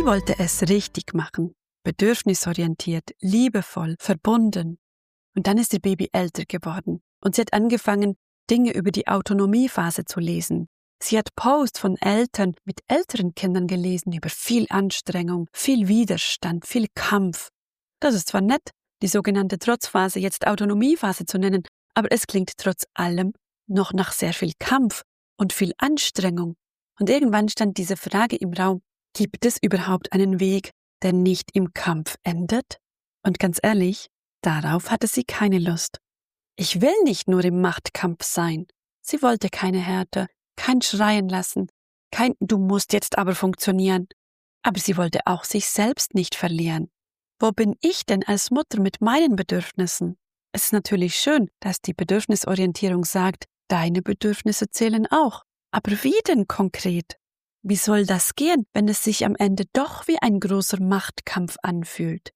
Sie wollte es richtig machen, bedürfnisorientiert, liebevoll, verbunden. Und dann ist ihr Baby älter geworden und sie hat angefangen, Dinge über die Autonomiephase zu lesen. Sie hat Posts von Eltern mit älteren Kindern gelesen über viel Anstrengung, viel Widerstand, viel Kampf. Das ist zwar nett, die sogenannte Trotzphase jetzt Autonomiephase zu nennen, aber es klingt trotz allem noch nach sehr viel Kampf und viel Anstrengung. Und irgendwann stand diese Frage im Raum: Gibt es überhaupt einen Weg, der nicht im Kampf endet? Und ganz ehrlich, darauf hatte sie keine Lust. Ich will nicht nur im Machtkampf sein. Sie wollte keine Härte, kein Schreien lassen, kein Du musst jetzt aber funktionieren. Aber sie wollte auch sich selbst nicht verlieren. Wo bin ich denn als Mutter mit meinen Bedürfnissen? Es ist natürlich schön, dass die Bedürfnisorientierung sagt, deine Bedürfnisse zählen auch. Aber wie denn konkret? Wie soll das gehen, wenn es sich am Ende doch wie ein großer Machtkampf anfühlt?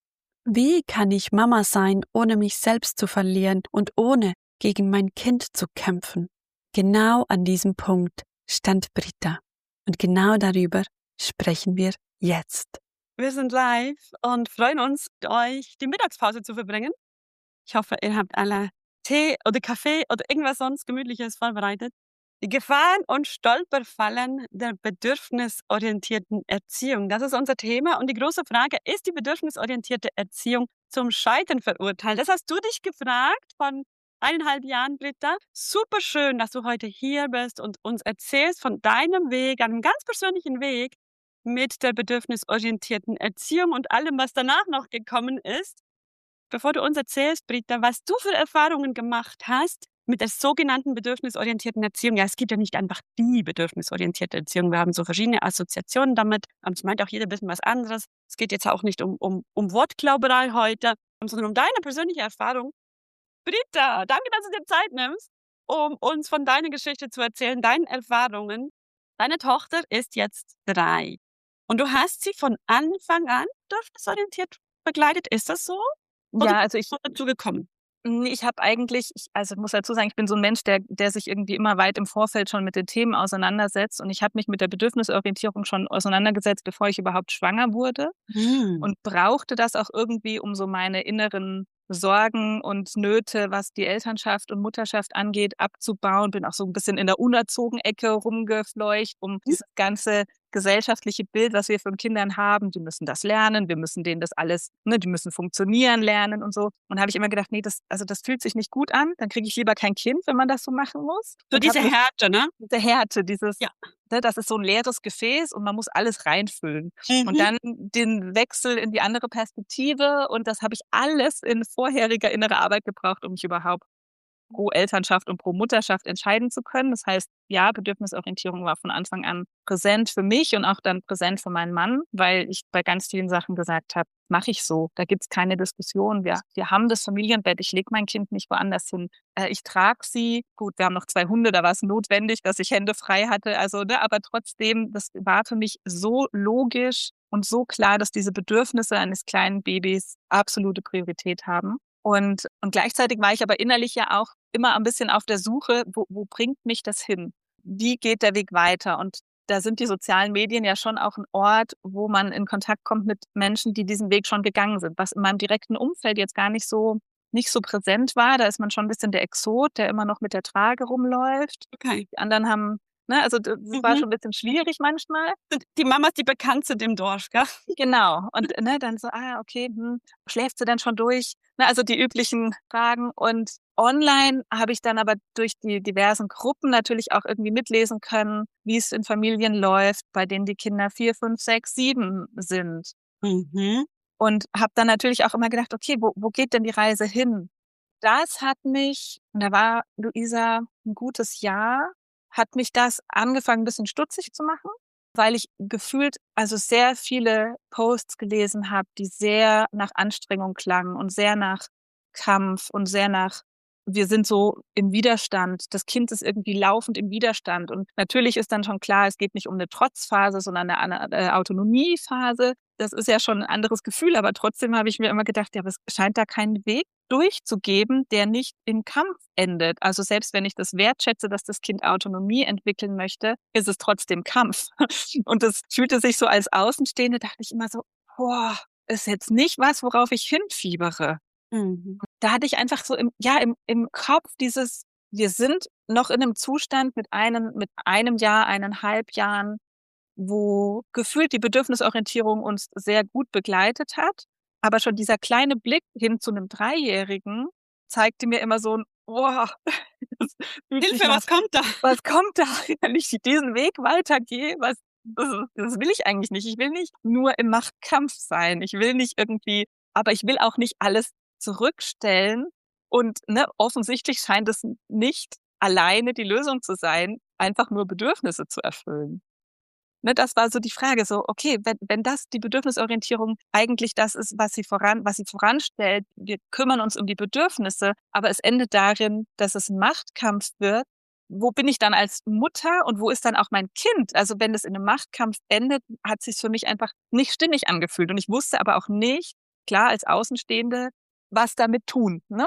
Wie kann ich Mama sein, ohne mich selbst zu verlieren und ohne gegen mein Kind zu kämpfen? Genau an diesem Punkt stand Britta. Und genau darüber sprechen wir jetzt. Wir sind live und freuen uns, mit euch die Mittagspause zu verbringen. Ich hoffe, ihr habt alle Tee oder Kaffee oder irgendwas sonst Gemütliches vorbereitet. Die Gefahren und Stolperfallen der bedürfnisorientierten Erziehung. Das ist unser Thema. Und die große Frage: Ist die bedürfnisorientierte Erziehung zum Scheitern verurteilt? Das hast du dich gefragt von 1,5 Jahren, Britta. Super schön, dass du heute hier bist und uns erzählst von deinem Weg, einem ganz persönlichen Weg mit der bedürfnisorientierten Erziehung und allem, was danach noch gekommen ist. Bevor du uns erzählst, Britta, was du für Erfahrungen gemacht hast mit der sogenannten bedürfnisorientierten Erziehung. Ja, es gibt ja nicht einfach die bedürfnisorientierte Erziehung. Wir haben so verschiedene Assoziationen damit. Es meint auch jeder ein bisschen was anderes. Es geht jetzt auch nicht um Wortglauberei heute, sondern um deine persönliche Erfahrung. Britta, danke, dass du dir Zeit nimmst, um uns von deiner Geschichte zu erzählen, deinen Erfahrungen. Deine Tochter ist jetzt 3. Und du hast sie von Anfang an bedürfnisorientiert begleitet. Ist das so? Oder Ja, also bist du dazu gekommen? ich habe eigentlich, also muss dazu sagen, ich bin so ein Mensch, der sich irgendwie immer weit im Vorfeld schon mit den Themen auseinandersetzt. Und ich habe mich mit der Bedürfnisorientierung schon auseinandergesetzt, bevor ich überhaupt schwanger wurde. Und brauchte das auch irgendwie, um so meine inneren Sorgen und Nöte, was die Elternschaft und Mutterschaft angeht, abzubauen. Bin auch so ein bisschen in der Unerzogen-Ecke rumgefleucht, um dieses ganze gesellschaftliche Bild, was wir von Kindern haben, die müssen das lernen, wir müssen denen das alles, die müssen funktionieren lernen und so. Und habe ich immer gedacht, nee, das fühlt sich nicht gut an, dann kriege ich lieber kein Kind, wenn man das so machen muss. So Und diese Härte, ne? diese Härte, Ja. das ist so ein leeres Gefäß und man muss alles reinfüllen. Und dann den Wechsel in die andere Perspektive, und das habe ich alles in vorheriger innerer Arbeit gebraucht, um mich überhaupt pro Elternschaft und pro Mutterschaft entscheiden zu können. Das heißt, ja, Bedürfnisorientierung war von Anfang an präsent für mich und auch dann präsent für meinen Mann, weil ich bei ganz vielen Sachen gesagt habe, mache ich so. Da gibt's keine Diskussion. Wir haben das Familienbett. Ich lege mein Kind nicht woanders hin. Ich trage sie. Gut, wir haben noch 2 Hunde. Da war es notwendig, dass ich Hände frei hatte. Also, aber trotzdem, das war für mich so logisch und so klar, dass diese Bedürfnisse eines kleinen Babys absolute Priorität haben. Und gleichzeitig war ich aber innerlich ja auch immer ein bisschen auf der Suche, wo bringt mich das hin? Wie geht der Weg weiter? Und da sind die sozialen Medien ja schon auch ein Ort, wo man in Kontakt kommt mit Menschen, die diesen Weg schon gegangen sind, was in meinem direkten Umfeld jetzt gar nicht so präsent war. Da ist man schon ein bisschen der Exot, der immer noch mit der Trage rumläuft. Okay. Die anderen haben, also das war schon ein bisschen schwierig manchmal. Die Mamas, die bekannt sind im Dorf, gell? Genau. Und dann so, okay, schläft sie denn schon durch? Also die üblichen Fragen. Und online habe ich dann aber durch die diversen Gruppen natürlich auch irgendwie mitlesen können, wie es in Familien läuft, bei denen die Kinder 4, 5, 6, 7 sind. Und habe dann natürlich auch immer gedacht, okay, wo geht denn die Reise hin? Das hat mich, und da war Luisa ein gutes Jahr, hat mich das angefangen, ein bisschen stutzig zu machen, weil ich gefühlt also sehr viele Posts gelesen habe, die sehr nach Anstrengung klangen und sehr nach Kampf und sehr nach wir sind so im Widerstand. Das Kind ist irgendwie laufend im Widerstand. Und natürlich ist dann schon klar, es geht nicht um eine Trotzphase, sondern eine Autonomiephase. Das ist ja schon ein anderes Gefühl. Aber trotzdem habe ich mir immer gedacht, ja, aber es scheint da keinen Weg durchzugeben, der nicht im Kampf endet. Also selbst wenn ich das wertschätze, dass das Kind Autonomie entwickeln möchte, ist es trotzdem Kampf. Und das fühlte sich so als Außenstehende, dachte ich immer so, boah, ist jetzt nicht was, worauf ich hinfiebere. Da hatte ich einfach so im Kopf dieses, wir sind noch in einem Zustand mit einem Jahr, 1,5 Jahren, wo gefühlt die Bedürfnisorientierung uns sehr gut begleitet hat. Aber schon dieser kleine Blick hin zu einem Dreijährigen zeigte mir immer so ein, oh, das fühlt sich Hilfe, nach, was kommt da? was kommt da, wenn ich diesen Weg weitergehe? Das will ich eigentlich nicht. Ich will nicht nur im Machtkampf sein. Ich will nicht irgendwie, aber ich will auch nicht alles zurückstellen. Und offensichtlich scheint es nicht alleine die Lösung zu sein, einfach nur Bedürfnisse zu erfüllen. Das war so die Frage, so, okay, wenn das die Bedürfnisorientierung eigentlich das ist, was sie voranstellt, wir kümmern uns um die Bedürfnisse, aber es endet darin, dass es ein Machtkampf wird. Wo bin ich dann als Mutter und wo ist dann auch mein Kind? Also wenn es in einem Machtkampf endet, hat es sich für mich einfach nicht stimmig angefühlt. Und ich wusste aber auch nicht, klar, als Außenstehende, was damit tun, ne?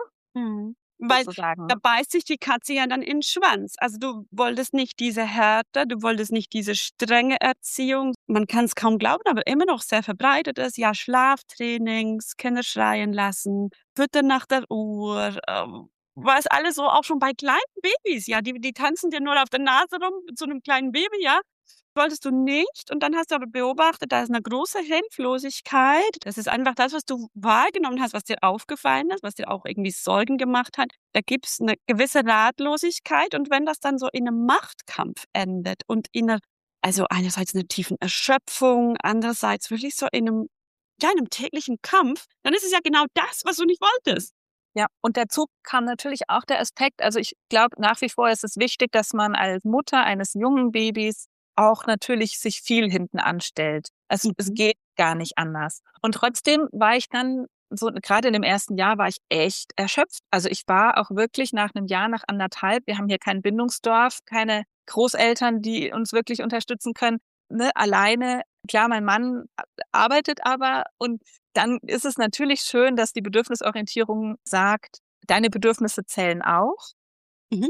Weil Sozusagen. da beißt sich die Katze ja dann in den Schwanz. Also du wolltest nicht diese Härte, du wolltest nicht diese strenge Erziehung. Man kann es kaum glauben, aber immer noch sehr verbreitet ist. Ja, Schlaftrainings, Kinder schreien lassen, Füttern nach der Uhr. War es alles so, auch schon bei kleinen Babys. Ja, die tanzen dir nur auf der Nase rum, zu einem kleinen Baby, ja. Wolltest du nicht. Und dann hast du aber beobachtet, da ist eine große Hilflosigkeit. Das ist einfach das, was du wahrgenommen hast, was dir aufgefallen ist, was dir auch irgendwie Sorgen gemacht hat. Da gibt es eine gewisse Ratlosigkeit. Und wenn das dann so in einem Machtkampf endet und also einerseits in einer tiefen Erschöpfung, andererseits wirklich so in einem täglichen Kampf, dann ist es ja genau das, was du nicht wolltest. Ja, und dazu kam natürlich auch der Aspekt, also ich glaube, nach wie vor ist es wichtig, dass man als Mutter eines jungen Babys auch natürlich sich viel hinten anstellt. Also es geht gar nicht anders. Und trotzdem war ich dann so, gerade in dem ersten Jahr war ich echt erschöpft. Also ich war auch wirklich nach einem Jahr, nach 1,5, wir haben hier kein Bindungsdorf, keine Großeltern, die uns wirklich unterstützen können, alleine. Klar, mein Mann arbeitet aber und dann ist es natürlich schön, dass die Bedürfnisorientierung sagt, deine Bedürfnisse zählen auch. Mhm.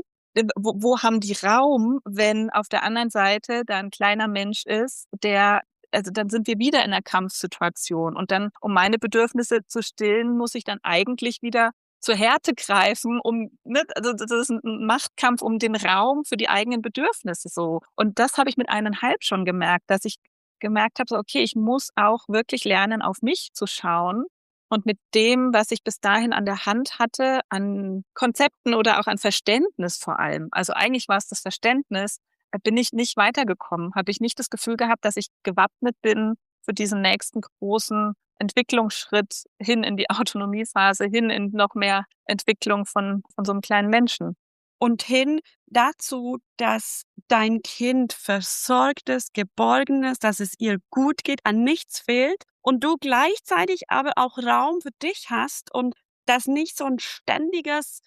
Wo haben die Raum, wenn auf der anderen Seite da ein kleiner Mensch ist, also dann sind wir wieder in einer Kampfsituation. Und dann, um meine Bedürfnisse zu stillen, muss ich dann eigentlich wieder zur Härte greifen, also das ist ein Machtkampf um den Raum für die eigenen Bedürfnisse so. Und das habe ich mit 1,5 schon gemerkt, dass ich gemerkt habe, so, okay, ich muss auch wirklich lernen, auf mich zu schauen. Und mit dem, was ich bis dahin an der Hand hatte, an Konzepten oder auch an Verständnis vor allem, also eigentlich war es das Verständnis, bin ich nicht weitergekommen, habe ich nicht das Gefühl gehabt, dass ich gewappnet bin für diesen nächsten großen Entwicklungsschritt hin in die Autonomiephase, hin in noch mehr Entwicklung von so einem kleinen Menschen. Und hin dazu, dass dein Kind versorgt ist, geborgen ist, dass es ihr gut geht, an nichts fehlt und du gleichzeitig aber auch Raum für dich hast und das nicht so ein ständiges,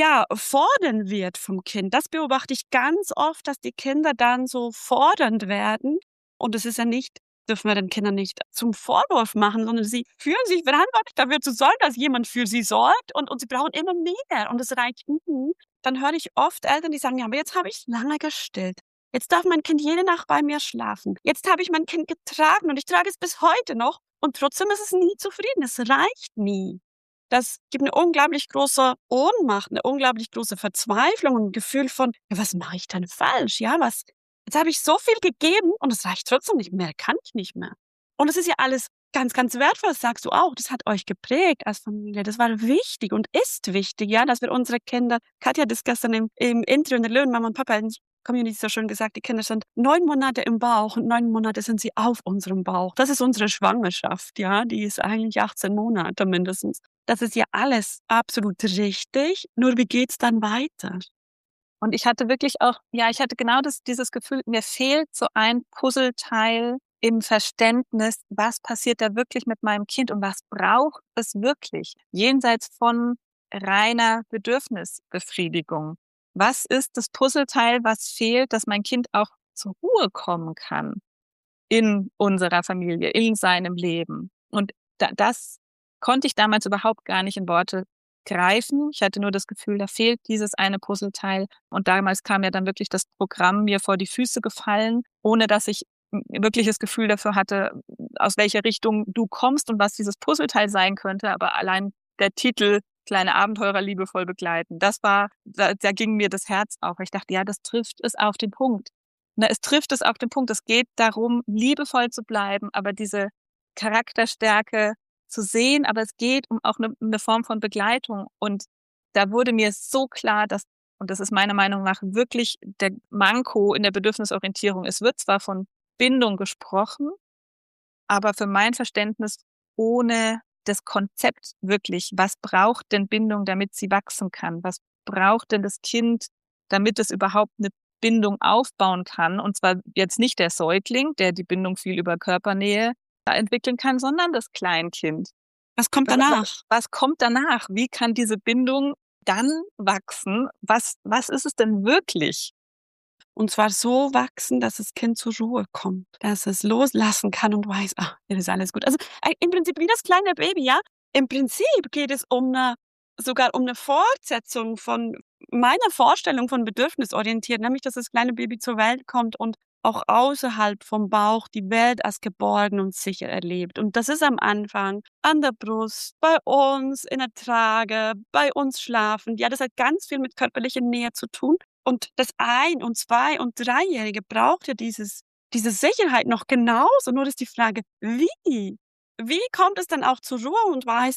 fordern wird vom Kind. Das beobachte ich ganz oft, dass die Kinder dann so fordernd werden und es ist ja nicht, dürfen wir den Kindern nicht zum Vorwurf machen, sondern sie fühlen sich verantwortlich dafür zu sorgen, dass jemand für sie sorgt und sie brauchen immer mehr und es reicht nie. Dann höre ich oft Eltern, die sagen, ja, aber jetzt habe ich lange gestillt. Jetzt darf mein Kind jede Nacht bei mir schlafen. Jetzt habe ich mein Kind getragen und ich trage es bis heute noch und trotzdem ist es nie zufrieden. Es reicht nie. Das gibt eine unglaublich große Ohnmacht, eine unglaublich große Verzweiflung und ein Gefühl von, ja, was mache ich denn falsch? Ja, jetzt habe ich so viel gegeben und es reicht trotzdem nicht mehr, kann ich nicht mehr. Und es ist ja alles ganz, ganz wertvoll, das sagst du auch. Das hat euch geprägt als Familie. Das war wichtig und ist wichtig, ja, dass wir unsere Kinder, Katja hat das gestern im Interview in der Löwenmama und Papa in der Community so schön gesagt, die Kinder sind 9 Monate im Bauch und 9 Monate sind sie auf unserem Bauch. Das ist unsere Schwangerschaft, ja, die ist eigentlich 18 Monate mindestens. Das ist ja alles absolut richtig, nur wie geht's dann weiter? Und ich hatte wirklich auch, ich hatte genau dieses Gefühl, mir fehlt so ein Puzzleteil im Verständnis, was passiert da wirklich mit meinem Kind und was braucht es wirklich? Jenseits von, reiner Bedürfnisbefriedigung. Was ist das Puzzleteil, was fehlt, dass mein Kind auch zur Ruhe kommen kann in unserer Familie, in seinem Leben? Und das konnte ich damals überhaupt gar nicht in Worte greifen. Ich hatte nur das Gefühl, da fehlt dieses eine Puzzleteil. Und damals kam ja dann wirklich das Programm mir vor die Füße gefallen, ohne dass ich wirklich das Gefühl dafür hatte, aus welcher Richtung du kommst und was dieses Puzzleteil sein könnte. Aber allein der Titel Kleine Abenteurer liebevoll begleiten, da ging mir das Herz auf. Ich dachte, ja, das trifft es auf den Punkt. Es trifft es auf den Punkt. Es geht darum, liebevoll zu bleiben, aber diese Charakterstärke zu sehen, aber es geht um auch eine Form von Begleitung. Und da wurde mir so klar, und das ist meiner Meinung nach wirklich der Manko in der Bedürfnisorientierung, es wird zwar von Bindung gesprochen, aber für mein Verständnis ohne das Konzept wirklich, was braucht denn Bindung, damit sie wachsen kann? Was braucht denn das Kind, damit es überhaupt eine Bindung aufbauen kann? Und zwar jetzt nicht der Säugling, der die Bindung viel über Körpernähe entwickeln kann, sondern das Kleinkind. Was kommt danach? Was kommt danach? Wie kann diese Bindung dann wachsen? Was ist es denn wirklich? Und zwar so wachsen, dass das Kind zur Ruhe kommt, dass es loslassen kann und weiß, hier ist alles gut. Also im Prinzip wie das kleine Baby, ja. Im Prinzip geht es sogar um eine Fortsetzung von meiner Vorstellung von bedürfnisorientiert, nämlich dass das kleine Baby zur Welt kommt und auch außerhalb vom Bauch die Welt als geborgen und sicher erlebt. Und das ist am Anfang an der Brust, bei uns, in der Trage, bei uns schlafen. Ja, das hat ganz viel mit körperlicher Nähe zu tun. Und das 1- und 2- und 3-Jährige braucht ja diese Sicherheit noch genauso. Nur ist die Frage, wie? Wie kommt es dann auch zur Ruhe und weiß,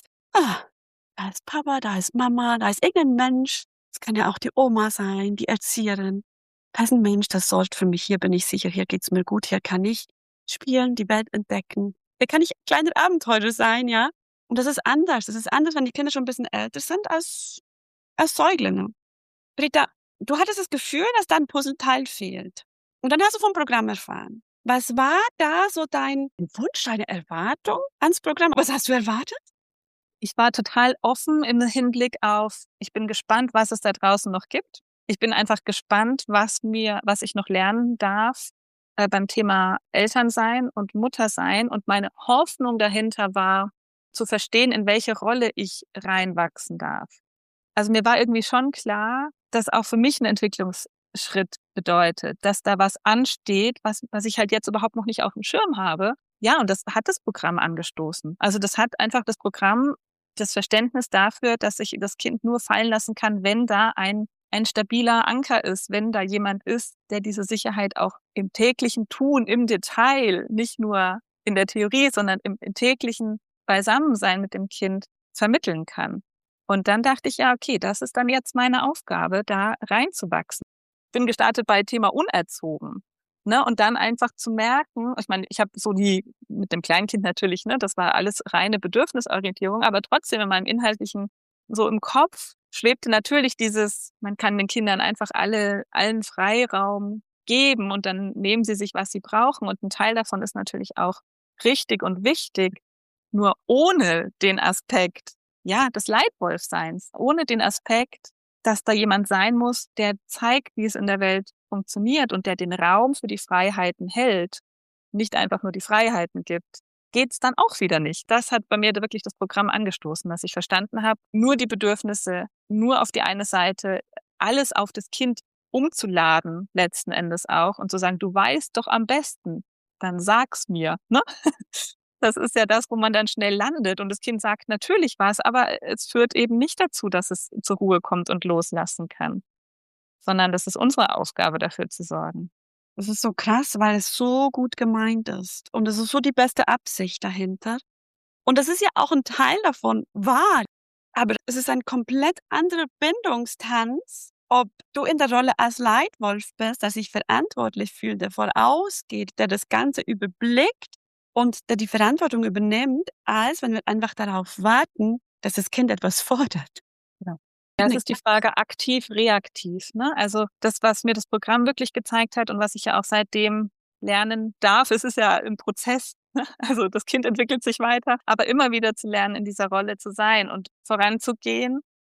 da ist Papa, da ist Mama, da ist irgendein Mensch. Es kann ja auch die Oma sein, die Erzieherin. Da ist ein Mensch, der sorgt für mich. Hier bin ich sicher, hier geht's mir gut, hier kann ich spielen, die Welt entdecken. Hier kann ich kleiner Abenteurer sein, ja? Und das ist anders. Das ist anders, wenn die Kinder schon ein bisschen älter sind als Säuglinge. Rita, du hattest das Gefühl, dass da ein Puzzleteil fehlt. Und dann hast du vom Programm erfahren. Was war da so dein Wunsch, deine Erwartung ans Programm? Was hast du erwartet? Ich war total offen im Hinblick auf, ich bin gespannt, was es da draußen noch gibt. Ich bin einfach gespannt, was ich noch lernen darf beim Thema Elternsein und Muttersein. Und meine Hoffnung dahinter war, zu verstehen, in welche Rolle ich reinwachsen darf. Also mir war irgendwie schon klar, dass auch für mich ein Entwicklungsschritt bedeutet, dass da was ansteht, was ich halt jetzt überhaupt noch nicht auf dem Schirm habe. Ja, und das hat das Programm angestoßen. Also das hat einfach das Programm das Verständnis dafür, dass ich das Kind nur fallen lassen kann, wenn da ein stabiler Anker ist, wenn da jemand ist, der diese Sicherheit auch im täglichen Tun, im Detail, nicht nur in der Theorie, sondern im täglichen Beisammensein mit dem Kind vermitteln kann. Und dann dachte ich, ja, okay, das ist dann jetzt meine Aufgabe, da reinzuwachsen. Bin gestartet bei Thema unerzogen. Ne? Und dann einfach zu merken, ich meine, ich habe so mit dem Kleinkind natürlich, ne, das war alles reine Bedürfnisorientierung, aber trotzdem in meinem Inhaltlichen, so im Kopf, schwebte natürlich man kann den Kindern einfach allen Freiraum geben und dann nehmen sie sich, was sie brauchen. Und ein Teil davon ist natürlich auch richtig und wichtig, nur ohne den Aspekt, ja, des Leitwolfseins, ohne den Aspekt, dass da jemand sein muss, der zeigt, wie es in der Welt funktioniert und der den Raum für die Freiheiten hält, nicht einfach nur die Freiheiten gibt, geht's dann auch wieder nicht. Das hat bei mir wirklich das Programm angestoßen, dass ich verstanden habe, nur die Bedürfnisse, nur auf die eine Seite, alles auf das Kind umzuladen, letzten Endes auch, und zu sagen, du weißt doch am besten, dann sag's mir, ne? Das ist ja das, wo man dann schnell landet und das Kind sagt natürlich was, aber es führt eben nicht dazu, dass es zur Ruhe kommt und loslassen kann, sondern das ist unsere Aufgabe, dafür zu sorgen. Das ist so krass, weil es so gut gemeint ist. Und es ist so die beste Absicht dahinter. Und das ist ja auch ein Teil davon wahr. Aber es ist ein komplett anderer Bindungstanz, ob du in der Rolle als Leitwolf bist, der sich verantwortlich fühlt, der vorausgeht, der das Ganze überblickt und der die Verantwortung übernimmt, als wenn wir einfach darauf warten, dass das Kind etwas fordert. Genau. Das ist die Frage aktiv, reaktiv. Ne? Also das, was mir das Programm wirklich gezeigt hat und was ich ja auch seitdem lernen darf, es ist ja ein Prozess. Ne? Also das Kind entwickelt sich weiter, aber immer wieder zu lernen, in dieser Rolle zu sein und voranzugehen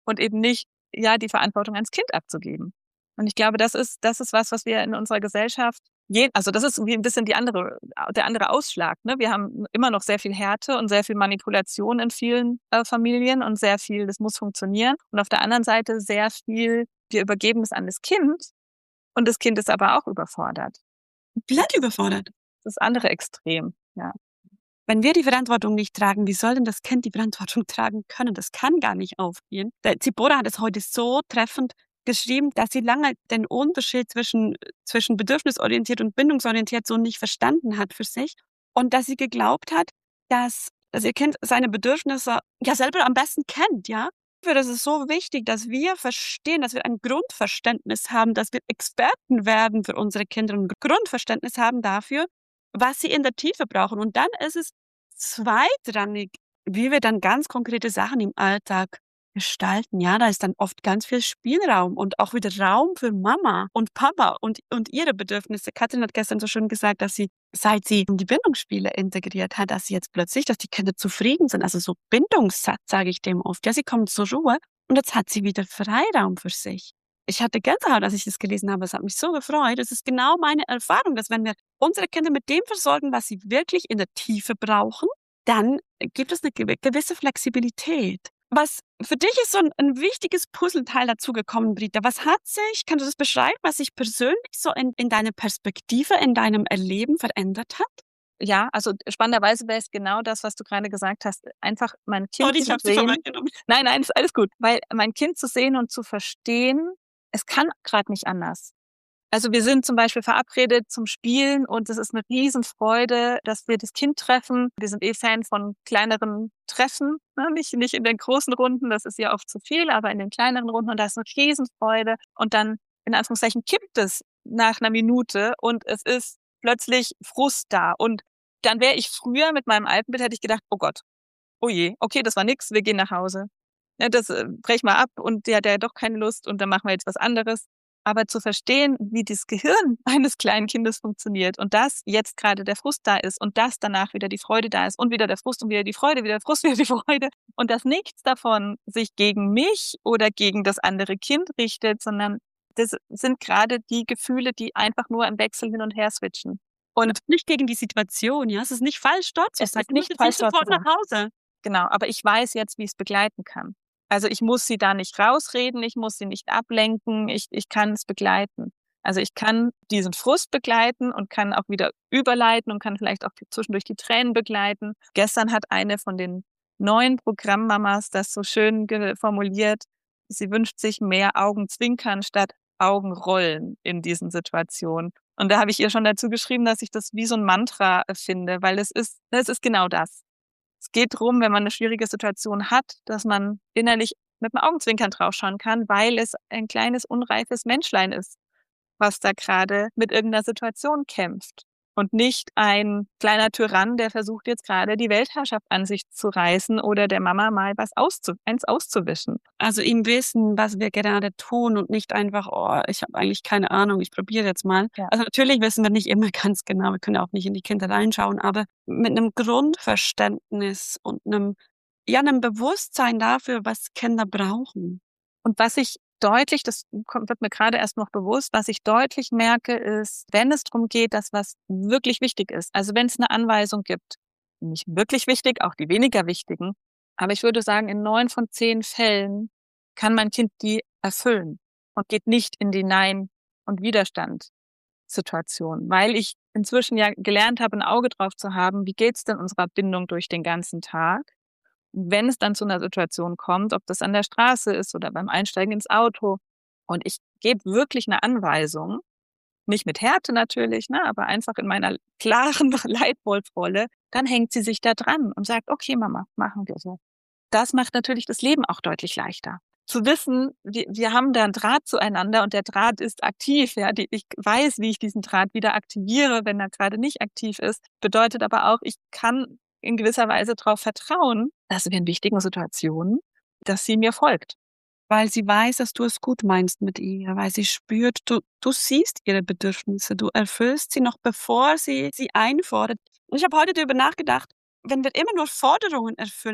und eben nicht, die Verantwortung ans Kind abzugeben. Und ich glaube, das ist was wir in unserer Gesellschaft also das ist wie ein bisschen der andere Ausschlag. Ne? Wir haben immer noch sehr viel Härte und sehr viel Manipulation in vielen Familien und sehr viel, das muss funktionieren. Und auf der anderen Seite sehr viel, wir übergeben es an das Kind und das Kind ist aber auch überfordert. Komplett überfordert. Das andere Extrem, ja. Wenn wir die Verantwortung nicht tragen, wie soll denn das Kind die Verantwortung tragen können? Das kann gar nicht aufgehen. Zipporah hat es heute so treffend geschrieben, dass sie lange den Unterschied zwischen bedürfnisorientiert und bindungsorientiert so nicht verstanden hat für sich und dass sie geglaubt hat, dass ihr Kind seine Bedürfnisse ja selber am besten kennt, ja. Das ist so wichtig, dass wir verstehen, dass wir ein Grundverständnis haben, dass wir Experten werden für unsere Kinder und ein Grundverständnis haben dafür, was sie in der Tiefe brauchen. Und dann ist es zweitrangig, wie wir dann ganz konkrete Sachen im Alltag gestalten. Ja, da ist dann oft ganz viel Spielraum und auch wieder Raum für Mama und Papa und ihre Bedürfnisse. Katrin hat gestern so schön gesagt, dass sie, seit sie die Bindungsspiele integriert hat, dass sie jetzt plötzlich, dass die Kinder zufrieden sind. Also so Bindungssatz, sage ich dem oft. Ja, sie kommen zur Ruhe und jetzt hat sie wieder Freiraum für sich. Ich hatte Gänsehaut, als ich das gelesen habe. Es hat mich so gefreut. Es ist genau meine Erfahrung, dass wenn wir unsere Kinder mit dem versorgen, was sie wirklich in der Tiefe brauchen, dann gibt es eine gewisse Flexibilität. Was für dich ist so ein wichtiges Puzzleteil dazugekommen, Britta? Was hat sich, kannst du das beschreiben, was sich persönlich so in deiner Perspektive, in deinem Erleben verändert hat? Ja, also spannenderweise wäre es genau das, was du gerade gesagt hast. Einfach mein Kind Ich zu habe sie sehen. vorweggenommen. Nein, ist alles gut. Weil mein Kind zu sehen und zu verstehen, es kann gerade nicht anders. Also wir sind zum Beispiel verabredet zum Spielen und es ist eine Riesenfreude, dass wir das Kind treffen. Wir sind Fan von kleineren Treffen, ne? Nicht in den großen Runden, das ist ja oft zu viel, aber in den kleineren Runden und da ist eine Riesenfreude. Und dann, in Anführungszeichen, kippt es nach einer Minute und es ist plötzlich Frust da. Und dann wäre ich früher mit meinem alten Bild, hätte ich gedacht, oh Gott, oh je, okay, das war nix, wir gehen nach Hause. Ja, das brech mal ab und der hat ja doch keine Lust und dann machen wir jetzt was anderes. Aber zu verstehen, wie das Gehirn eines kleinen Kindes funktioniert und dass jetzt gerade der Frust da ist und dass danach wieder die Freude da ist und wieder der Frust und wieder die Freude, wieder der Frust, wieder die Freude und dass nichts davon sich gegen mich oder gegen das andere Kind richtet, sondern das sind gerade die Gefühle, die einfach nur im Wechsel hin und her switchen. Und nicht gegen die Situation, ja. Es ist nicht falsch, dort zu sein. Es ist nicht falsch, dort sofort nach Hause. Genau, aber ich weiß jetzt, wie ich es begleiten kann. Also ich muss sie da nicht rausreden, ich muss sie nicht ablenken, ich kann es begleiten. Also ich kann diesen Frust begleiten und kann auch wieder überleiten und kann vielleicht auch zwischendurch die Tränen begleiten. Gestern hat eine von den neuen Programmmamas das so schön formuliert. Sie wünscht sich mehr Augenzwinkern statt Augenrollen in diesen Situationen. Und da habe ich ihr schon dazu geschrieben, dass ich das wie so ein Mantra finde, weil es ist genau das. Es geht darum, wenn man eine schwierige Situation hat, dass man innerlich mit dem Augenzwinkern draufschauen kann, weil es ein kleines, unreifes Menschlein ist, was da gerade mit irgendeiner Situation kämpft. Und nicht ein kleiner Tyrann, der versucht jetzt gerade die Weltherrschaft an sich zu reißen oder der Mama mal eins auszuwischen. Also im Wissen, was wir gerade tun und nicht einfach, oh, ich habe eigentlich keine Ahnung, ich probiere jetzt mal. Ja. Also natürlich wissen wir nicht immer ganz genau, wir können auch nicht in die Kinder reinschauen, aber mit einem Grundverständnis und einem Bewusstsein dafür, was Kinder brauchen. Und was ich deutlich, wird mir gerade erst noch bewusst, was ich deutlich merke, ist, wenn es darum geht, dass was wirklich wichtig ist, also wenn es eine Anweisung gibt, nicht wirklich wichtig, auch die weniger wichtigen, aber ich würde sagen, in 9 von 10 Fällen kann mein Kind die erfüllen und geht nicht in die Nein- und Widerstand-Situation, weil ich inzwischen ja gelernt habe, ein Auge drauf zu haben, wie geht's denn unserer Bindung durch den ganzen Tag? Wenn es dann zu einer Situation kommt, ob das an der Straße ist oder beim Einsteigen ins Auto und ich gebe wirklich eine Anweisung, nicht mit Härte natürlich, ne, aber einfach in meiner klaren Leitwolfrolle, dann hängt sie sich da dran und sagt, okay, Mama, machen wir so. Das macht natürlich das Leben auch deutlich leichter. Zu wissen, wir haben da einen Draht zueinander und der Draht ist aktiv. Ja, ich weiß, wie ich diesen Draht wieder aktiviere, wenn er gerade nicht aktiv ist. Bedeutet aber auch, ich kann in gewisser Weise darauf vertrauen, dass wir in wichtigen Situationen, dass sie mir folgt. Weil sie weiß, dass du es gut meinst mit ihr, weil sie spürt, du siehst ihre Bedürfnisse, du erfüllst sie noch, bevor sie einfordert. Und ich habe heute darüber nachgedacht, wenn wir immer nur Forderungen erfüllen,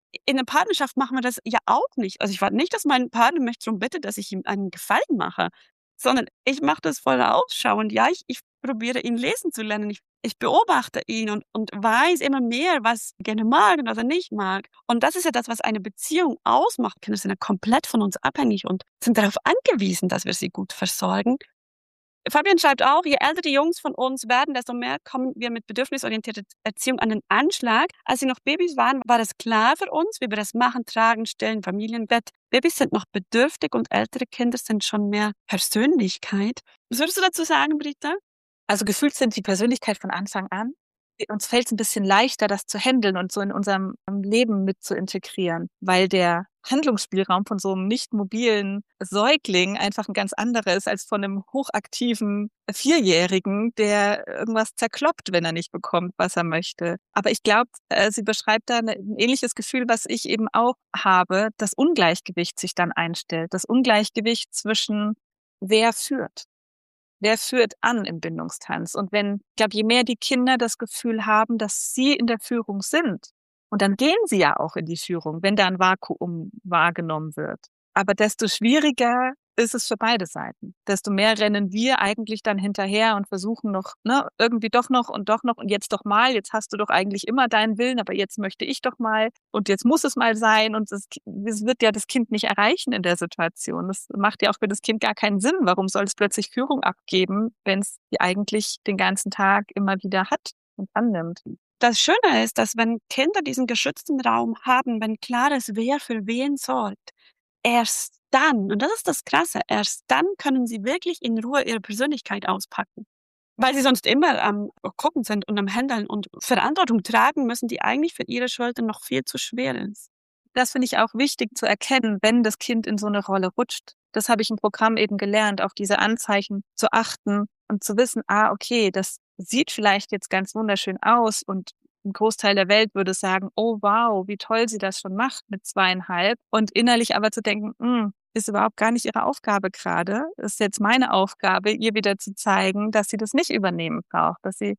in der Partnerschaft machen wir das ja auch nicht. Also ich warte nicht, dass mein Partner mich darum bittet, dass ich ihm einen Gefallen mache, sondern ich mache das voller Ausschauend. Ja, ich probiere ihn lesen zu lernen. Ich beobachte ihn und weiß immer mehr, was er gerne mag und was er nicht mag. Und das ist ja das, was eine Beziehung ausmacht. Kinder sind ja komplett von uns abhängig und sind darauf angewiesen, dass wir sie gut versorgen. Fabian schreibt auch, je älter die Jungs von uns werden, desto mehr kommen wir mit bedürfnisorientierter Erziehung an den Anschlag. Als sie noch Babys waren, war das klar für uns, wie wir das machen, tragen, stillen, Familienbett. Babys sind noch bedürftig und ältere Kinder sind schon mehr Persönlichkeit. Was würdest du dazu sagen, Britta? Also gefühlt sind die Persönlichkeit von Anfang an. Uns fällt es ein bisschen leichter, das zu handeln und so in unserem Leben mit zu integrieren, weil der Handlungsspielraum von so einem nicht mobilen Säugling einfach ein ganz anderer ist als von einem hochaktiven Vierjährigen, der irgendwas zerkloppt, wenn er nicht bekommt, was er möchte. Aber ich glaube, sie beschreibt da ein ähnliches Gefühl, was ich eben auch habe, das Ungleichgewicht sich dann einstellt. Das Ungleichgewicht zwischen wer führt. Wer führt an im Bindungstanz? Und ich glaube, je mehr die Kinder das Gefühl haben, dass sie in der Führung sind, und dann gehen sie ja auch in die Führung, wenn da ein Vakuum wahrgenommen wird. Aber desto schwieriger ist es für beide Seiten. Desto mehr rennen wir eigentlich dann hinterher und versuchen noch, irgendwie doch noch und jetzt doch mal, jetzt hast du doch eigentlich immer deinen Willen, aber jetzt möchte ich doch mal und jetzt muss es mal sein und es wird ja das Kind nicht erreichen in der Situation. Das macht ja auch für das Kind gar keinen Sinn. Warum soll es plötzlich Führung abgeben, wenn es die eigentlich den ganzen Tag immer wieder hat und annimmt? Das Schöne ist, dass wenn Kinder diesen geschützten Raum haben, wenn klar ist, wer für wen sorgt, erst dann, und das ist das Krasse, erst dann können sie wirklich in Ruhe ihre Persönlichkeit auspacken. Weil sie sonst immer am Gucken sind und am Händeln und Verantwortung tragen müssen, die eigentlich für ihre Schultern noch viel zu schwer ist. Das finde ich auch wichtig zu erkennen, wenn das Kind in so eine Rolle rutscht. Das habe ich im Programm eben gelernt, auf diese Anzeichen zu achten und zu wissen, okay, das sieht vielleicht jetzt ganz wunderschön aus und ein Großteil der Welt würde sagen, oh wow, wie toll sie das schon macht mit 2,5. Und innerlich aber zu denken, ist überhaupt gar nicht ihre Aufgabe gerade. Ist jetzt meine Aufgabe, ihr wieder zu zeigen, dass sie das nicht übernehmen braucht, dass sie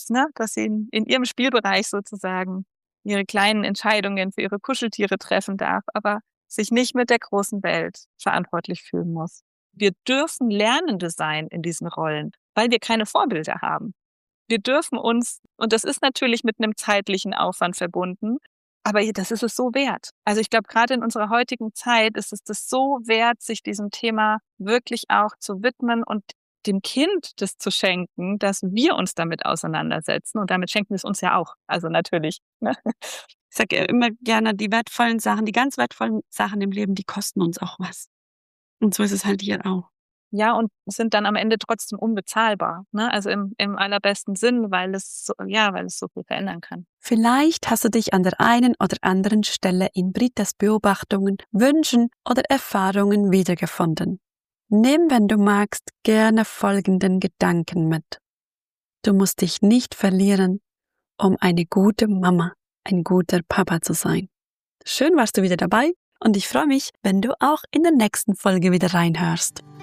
in ihrem Spielbereich sozusagen ihre kleinen Entscheidungen für ihre Kuscheltiere treffen darf, aber sich nicht mit der großen Welt verantwortlich fühlen muss. Wir dürfen Lernende sein in diesen Rollen, weil wir keine Vorbilder haben. Wir dürfen uns, und das ist natürlich mit einem zeitlichen Aufwand verbunden, aber das ist es so wert. Also ich glaube, gerade in unserer heutigen Zeit ist es das so wert, sich diesem Thema wirklich auch zu widmen und dem Kind das zu schenken, dass wir uns damit auseinandersetzen. Und damit schenken wir es uns ja auch. Also natürlich. Ne? Ich sage immer gerne, die ganz wertvollen Sachen im Leben, die kosten uns auch was. Und so ist es halt hier auch. Ja, und sind dann am Ende trotzdem unbezahlbar. Ne? Also im allerbesten Sinn, weil es so viel verändern kann. Vielleicht hast du dich an der einen oder anderen Stelle in Britas Beobachtungen, Wünschen oder Erfahrungen wiedergefunden. Nimm, wenn du magst, gerne folgenden Gedanken mit. Du musst dich nicht verlieren, um eine gute Mama, ein guter Papa zu sein. Schön warst du wieder dabei und ich freue mich, wenn du auch in der nächsten Folge wieder reinhörst.